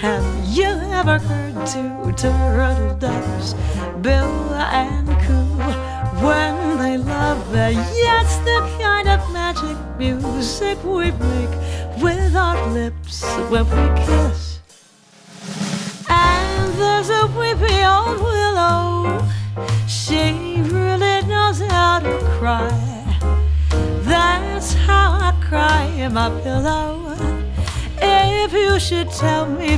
Have you ever heard two turtle doves, Bill and Coo, when they love? Yes, the kind of magic music we make with our lips when we kiss. And there's a weepy old willow, she really knows how to cry. That's how I cry in my pillow. If you should tell me